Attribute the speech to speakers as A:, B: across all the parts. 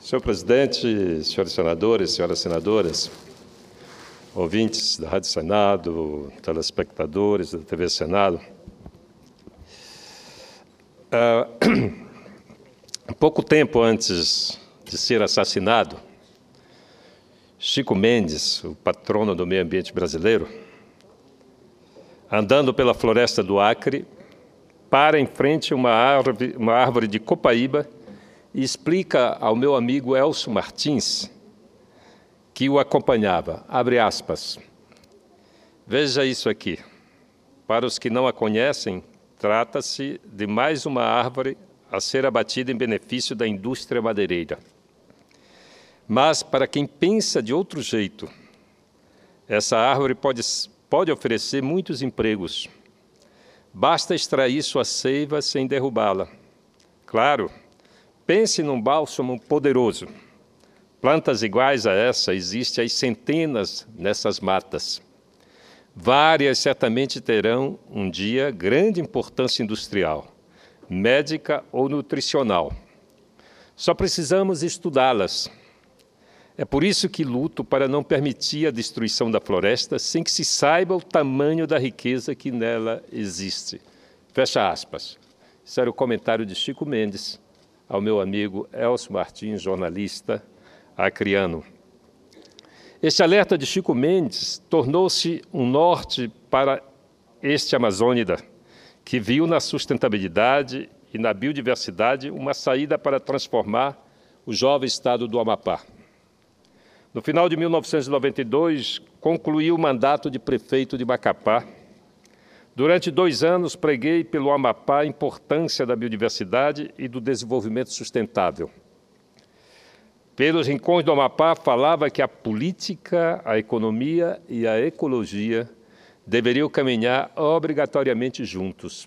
A: Senhor presidente, senhores senadores, senhoras senadoras, ouvintes da Rádio Senado, telespectadores da TV Senado, pouco tempo antes de ser assassinado, Chico Mendes, o patrono do meio ambiente brasileiro, andando pela floresta do Acre, para em frente a uma árvore de copaíba e explica ao meu amigo Elcio Martins, que o acompanhava, abre aspas, veja isso aqui, para os que não a conhecem, trata-se de mais uma árvore a ser abatida em benefício da indústria madeireira. Mas, para quem pensa de outro jeito, essa árvore pode oferecer muitos empregos. Basta extrair sua seiva sem derrubá-la. Claro, pense num bálsamo poderoso. Plantas iguais a essa existem às centenas nessas matas. Várias certamente terão, um dia, grande importância industrial, médica ou nutricional. Só precisamos estudá-las. É por isso que luto para não permitir a destruição da floresta sem que se saiba o tamanho da riqueza que nela existe. Fecha aspas. Esse era o comentário de Chico Mendes ao meu amigo Elcio Martins, jornalista acreano. Este alerta de Chico Mendes tornou-se um norte para este amazônida, que viu na sustentabilidade e na biodiversidade uma saída para transformar o jovem estado do Amapá. No final de 1992, concluí o mandato de prefeito de Macapá. Durante 2 anos, preguei pelo Amapá a importância da biodiversidade e do desenvolvimento sustentável. Pelos rincões do Amapá, falava que a política, a economia e a ecologia deveriam caminhar obrigatoriamente juntos.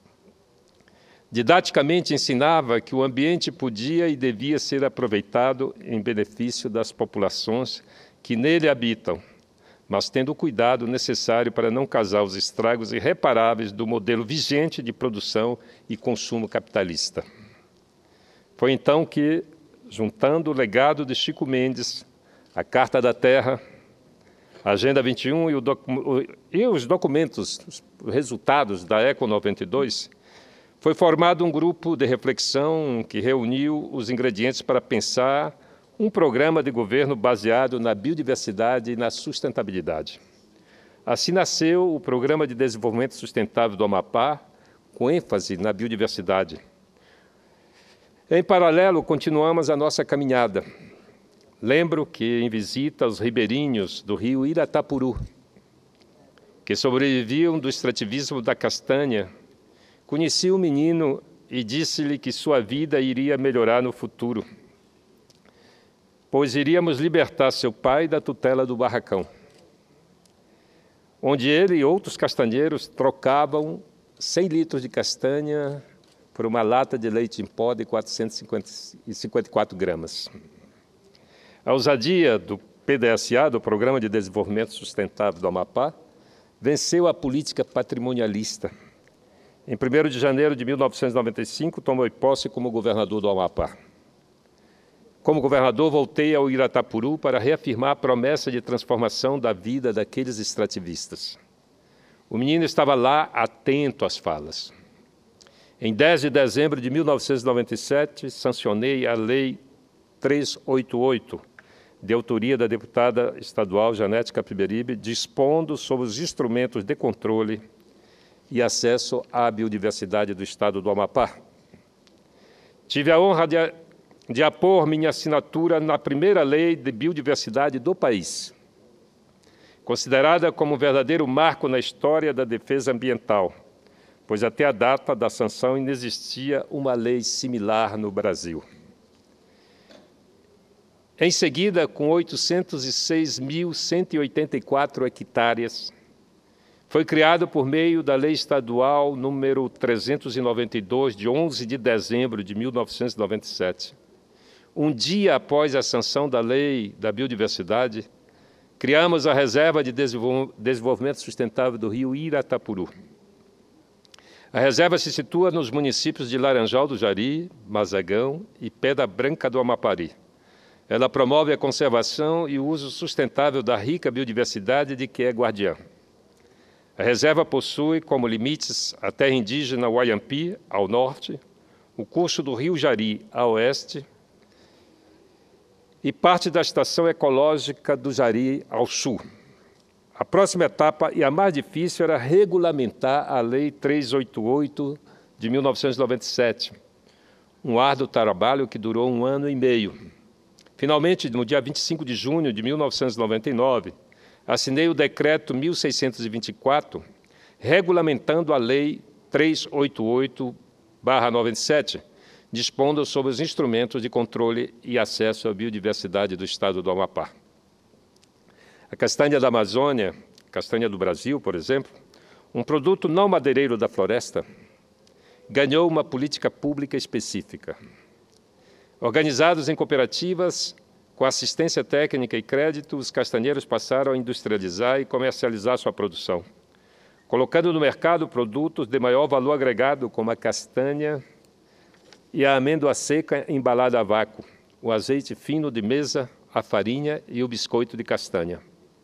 A: Didaticamente ensinava que o ambiente podia e devia ser aproveitado em benefício das populações que nele habitam, mas tendo o cuidado necessário para não causar os estragos irreparáveis do modelo vigente de produção e consumo capitalista. Foi então que, juntando o legado de Chico Mendes, a Carta da Terra, a Agenda 21 e os documentos, os resultados da Eco 92, foi formado um grupo de reflexão que reuniu os ingredientes para pensar um programa de governo baseado na biodiversidade e na sustentabilidade. Assim nasceu o Programa de Desenvolvimento Sustentável do Amapá, com ênfase na biodiversidade. Em paralelo, continuamos a nossa caminhada. Lembro que, em visita aos ribeirinhos do rio Iratapuru, que sobreviviam do extrativismo da castanha, conheci um menino e disse-lhe que sua vida iria melhorar no futuro, pois iríamos libertar seu pai da tutela do barracão, onde ele e outros castanheiros trocavam 100 litros de castanha por uma lata de leite em pó de 454 gramas. A ousadia do PDSA, do Programa de Desenvolvimento Sustentável do Amapá, venceu a política patrimonialista. Em 1º de janeiro de 1995, tomei posse como governador do Amapá. Como governador, voltei ao Iratapuru para reafirmar a promessa de transformação da vida daqueles extrativistas. O menino estava lá, atento às falas. Em 10 de dezembro de 1997, sancionei a Lei 388, de autoria da deputada estadual Janete Capiberibe, dispondo sobre os instrumentos de controle e acesso à biodiversidade do estado do Amapá. Tive a honra de apor minha assinatura na primeira lei de biodiversidade do país, considerada como um verdadeiro marco na história da defesa ambiental, pois até a data da sanção não existia uma lei similar no Brasil. Em seguida, com 806.184 hectares, foi criado por meio da Lei Estadual número 392, de 11 de dezembro de 1997. Um dia após a sanção da Lei da Biodiversidade, criamos a Reserva de Desenvolvimento Sustentável do Rio Iratapuru. A reserva se situa nos municípios de Laranjal do Jari, Mazagão e Pedra Branca do Amapari, Ela promove a conservação e o uso sustentável da rica biodiversidade de que é guardiã. A reserva possui como limites a terra indígena Wayampi, ao norte, o curso do rio Jari, a oeste, e parte da estação ecológica do Jari, ao sul. A próxima etapa, e a mais difícil, era regulamentar a Lei 388 de 1997, um árduo trabalho que durou 1 ano e meio. Finalmente, no dia 25 de junho de 1999, assinei o Decreto 1624, regulamentando a Lei 388/97, dispondo sobre os instrumentos de controle e acesso à biodiversidade do Estado do Amapá. A castanha da Amazônia, castanha do Brasil, por exemplo, um produto não madeireiro da floresta, ganhou uma política pública específica. Organizados em cooperativas, com assistência técnica e crédito, os castanheiros passaram a industrializar e comercializar sua produção, colocando no mercado produtos de maior valor agregado, como a castanha e a amêndoa seca embalada a vácuo, o azeite fino de mesa, a farinha e o biscoito de castanha.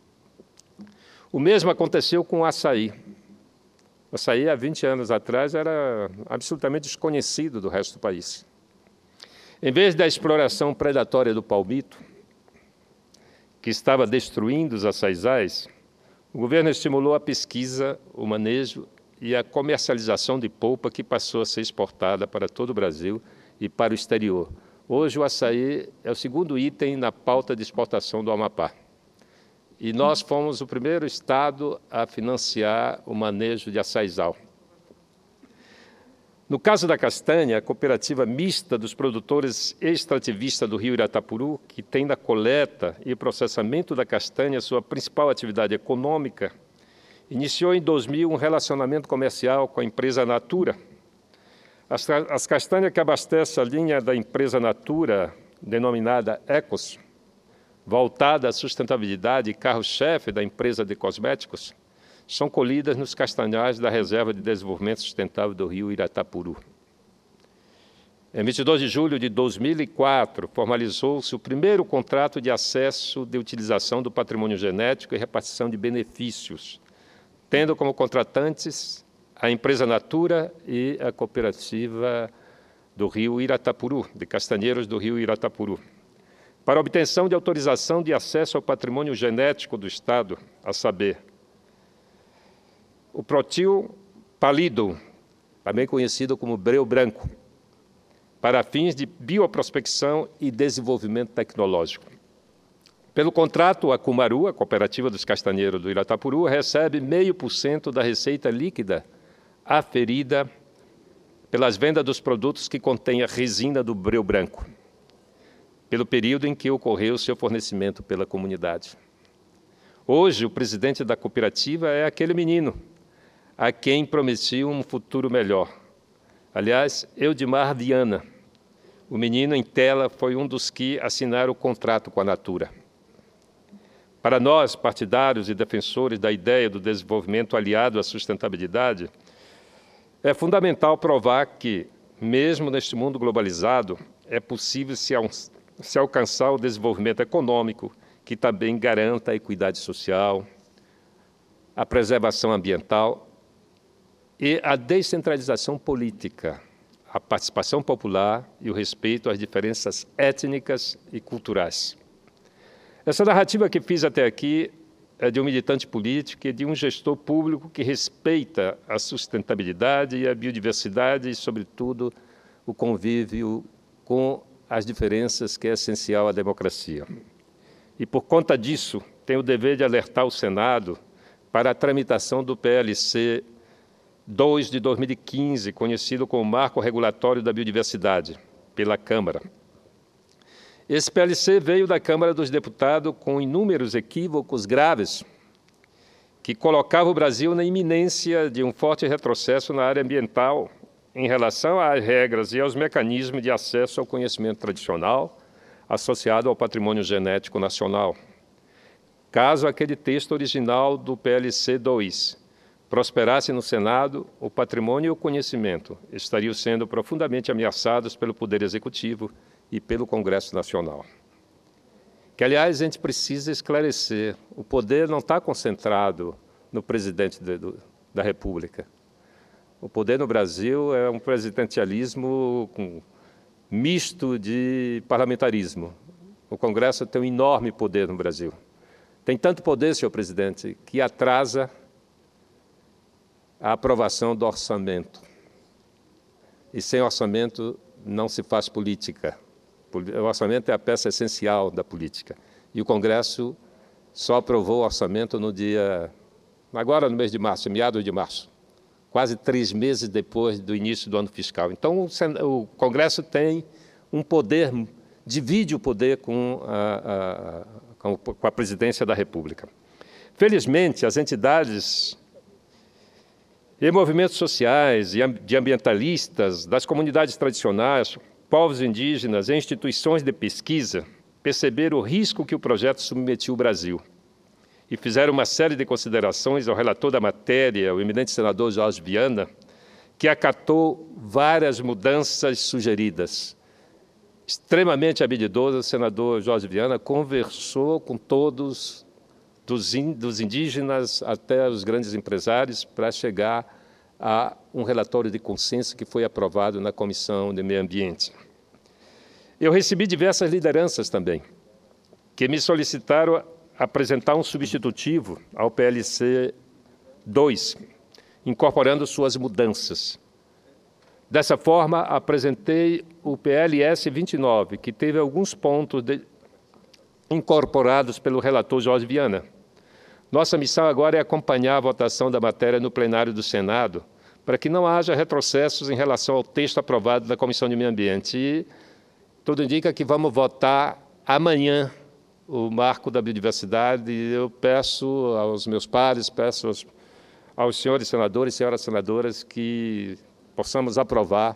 A: O mesmo aconteceu com o açaí. O açaí, há 20 anos atrás, era absolutamente desconhecido do resto do país. Em vez da exploração predatória do palmito, que estava destruindo os açaizais, o governo estimulou a pesquisa, o manejo e a comercialização de polpa, que passou a ser exportada para todo o Brasil e para o exterior. Hoje, o açaí é o segundo item na pauta de exportação do Amapá. E nós fomos o primeiro estado a financiar o manejo de açaizal. No caso da castanha, a cooperativa mista dos produtores extrativistas do Rio Iratapuru, que tem na coleta e processamento da castanha sua principal atividade econômica, iniciou em 2000 um relacionamento comercial com a empresa Natura. As castanhas que abastecem a linha da empresa Natura, denominada Ecos, voltada à sustentabilidade e carro-chefe da empresa de cosméticos, são colhidas nos castanhais da Reserva de Desenvolvimento Sustentável do Rio Iratapuru. Em 22 de julho de 2004, formalizou-se o primeiro contrato de acesso de utilização do patrimônio genético e repartição de benefícios, tendo como contratantes a empresa Natura e a cooperativa do Rio Iratapuru, de castanheiros do Rio Iratapuru, para obtenção de autorização de acesso ao patrimônio genético do Estado, a saber, o Protil pallidum, também conhecido como breu branco, para fins de bioprospecção e desenvolvimento tecnológico. Pelo contrato, a Cumaru, a cooperativa dos castanheiros do Iratapuru, recebe 0,5% da receita líquida aferida pelas vendas dos produtos que contêm a resina do breu branco, pelo período em que ocorreu o seu fornecimento pela comunidade. Hoje, o presidente da cooperativa é aquele menino a quem prometi um futuro melhor. Aliás, Eudimar Viana, o menino em tela, foi um dos que assinaram o contrato com a Natura. Para nós, partidários e defensores da ideia do desenvolvimento aliado à sustentabilidade, é fundamental provar que, mesmo neste mundo globalizado, é possível se alcançar o desenvolvimento econômico, que também garanta a equidade social, a preservação ambiental e a descentralização política, a participação popular e o respeito às diferenças étnicas e culturais. Essa narrativa que fiz até aqui é de um militante político e de um gestor público que respeita a sustentabilidade e a biodiversidade e, sobretudo, o convívio com as diferenças, que é essencial à democracia. E, por conta disso, tenho o dever de alertar o Senado para a tramitação do PLC 2 de 2015, conhecido como Marco Regulatório da Biodiversidade, pela Câmara. Esse PLC veio da Câmara dos Deputados com inúmeros equívocos graves que colocavam o Brasil na iminência de um forte retrocesso na área ambiental em relação às regras e aos mecanismos de acesso ao conhecimento tradicional associado ao patrimônio genético nacional. Caso aquele texto original do PLC 2 prosperasse no Senado, o patrimônio e o conhecimento estariam sendo profundamente ameaçados pelo Poder Executivo e pelo Congresso Nacional. que, aliás, a gente precisa esclarecer. O poder não está concentrado no presidente da República. O poder no Brasil é um presidencialismo misto de parlamentarismo. O Congresso tem um enorme poder no Brasil. Tem tanto poder, senhor presidente, que atrasa a aprovação do orçamento. E sem orçamento não se faz política. O orçamento é a peça essencial da política. E o Congresso só aprovou o orçamento agora no mês de março, meados de março, quase 3 meses depois do início do ano fiscal. Então, o Congresso tem um poder, divide o poder com a presidência da República. Felizmente, as entidades e movimentos sociais e de ambientalistas, das comunidades tradicionais, povos indígenas e instituições de pesquisa perceberam o risco que o projeto submetia o Brasil e fizeram uma série de considerações ao relator da matéria, o eminente senador Jorge Viana, que acatou várias mudanças sugeridas. Extremamente habilidoso, o senador Jorge Viana conversou com todos, dos indígenas até os grandes empresários, para chegar a um relatório de consenso que foi aprovado na Comissão de Meio Ambiente. Eu recebi diversas lideranças também, que me solicitaram apresentar um substitutivo ao PLC 2, incorporando suas mudanças. Dessa forma, apresentei o PLS 29, que teve alguns pontos incorporados pelo relator Jorge Viana. Nossa missão agora é acompanhar a votação da matéria no plenário do Senado, para que não haja retrocessos em relação ao texto aprovado da Comissão de Meio Ambiente. E tudo indica que vamos votar amanhã o marco da biodiversidade, e eu peço aos meus pares, peço aos senhores senadores e senhoras senadoras que possamos aprovar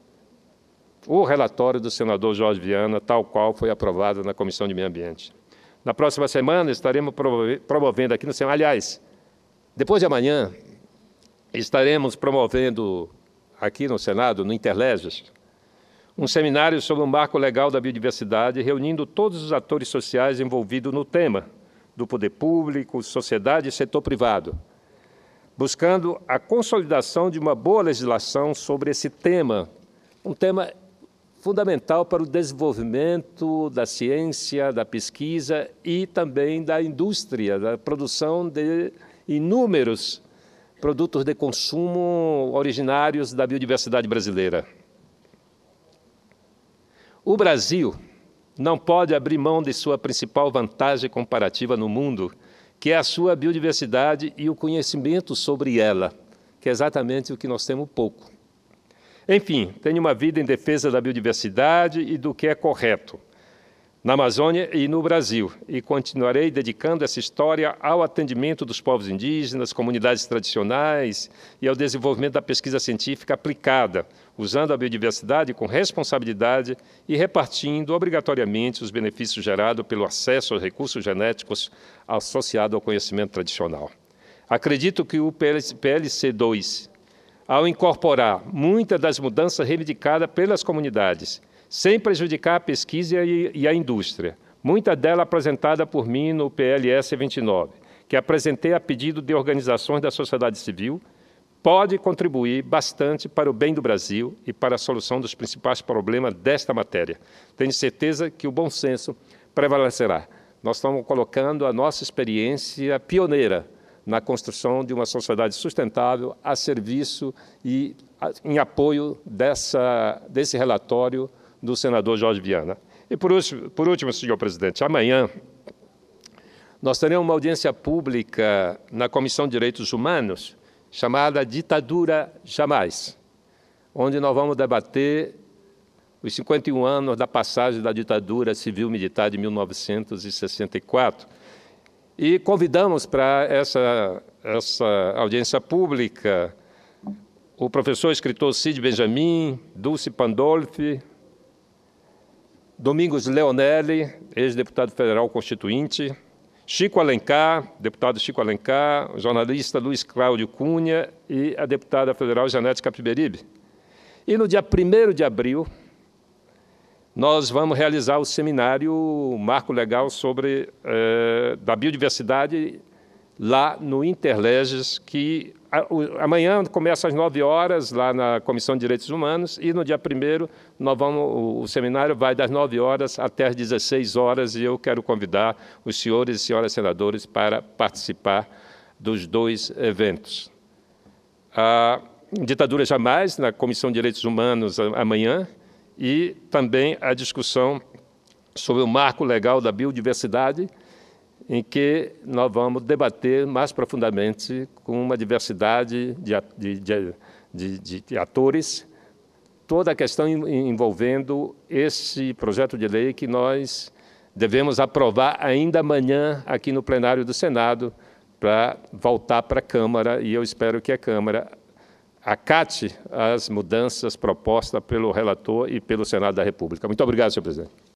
A: o relatório do senador Jorge Viana, tal qual foi aprovado na Comissão de Meio Ambiente. Na próxima semana estaremos promovendo aqui no Senado, aliás, depois de amanhã, estaremos promovendo aqui no Senado, no Interleges, um seminário sobre o marco legal da biodiversidade, reunindo todos os atores sociais envolvidos no tema, do poder público, sociedade e setor privado, buscando a consolidação de uma boa legislação sobre esse tema, um tema fundamental para o desenvolvimento da ciência, da pesquisa e também da indústria, da produção de inúmeros produtos de consumo originários da biodiversidade brasileira. O Brasil não pode abrir mão de sua principal vantagem comparativa no mundo, que é a sua biodiversidade e o conhecimento sobre ela, que é exatamente o que nós temos pouco. Enfim, tenho uma vida em defesa da biodiversidade e do que é correto na Amazônia e no Brasil, e continuarei dedicando essa história ao atendimento dos povos indígenas, comunidades tradicionais e ao desenvolvimento da pesquisa científica aplicada, usando a biodiversidade com responsabilidade e repartindo obrigatoriamente os benefícios gerados pelo acesso aos recursos genéticos associado ao conhecimento tradicional. Acredito que o PLC 2, ao incorporar muitas das mudanças reivindicadas pelas comunidades, sem prejudicar a pesquisa e a indústria, muita dela apresentada por mim no PLS 29, que apresentei a pedido de organizações da sociedade civil, pode contribuir bastante para o bem do Brasil e para a solução dos principais problemas desta matéria. Tenho certeza que o bom senso prevalecerá. Nós estamos colocando a nossa experiência pioneira na construção de uma sociedade sustentável a serviço e em apoio desse relatório do senador Jorge Viana. E, por último, senhor presidente, amanhã nós teremos uma audiência pública na Comissão de Direitos Humanos, chamada Ditadura Jamais, onde nós vamos debater os 51 anos da passagem da ditadura civil-militar de 1964. E convidamos para essa audiência pública o professor e escritor Cid Benjamin, Dulce Pandolfi, Domingos Leonelli, ex-deputado federal constituinte, Chico Alencar, deputado Chico Alencar, o jornalista Luiz Cláudio Cunha e a deputada federal Janete Capiberibe. E no dia 1º de abril, nós vamos realizar o seminário Marco Legal sobre da Biodiversidade lá no Interleges, que amanhã começa às 9 horas, lá na Comissão de Direitos Humanos, e no dia 1º o seminário vai das 9 horas até as 16 horas, e eu quero convidar os senhores e senhoras senadores para participar dos 2 eventos. A Ditadura Jamais, na Comissão de Direitos Humanos, amanhã, e também a discussão sobre o marco legal da biodiversidade, em que nós vamos debater mais profundamente com uma diversidade de atores toda a questão envolvendo esse projeto de lei que nós devemos aprovar ainda amanhã aqui no plenário do Senado para voltar para a Câmara, e eu espero que a Câmara acate as mudanças propostas pelo relator e pelo Senado da República. Muito obrigado, senhor presidente.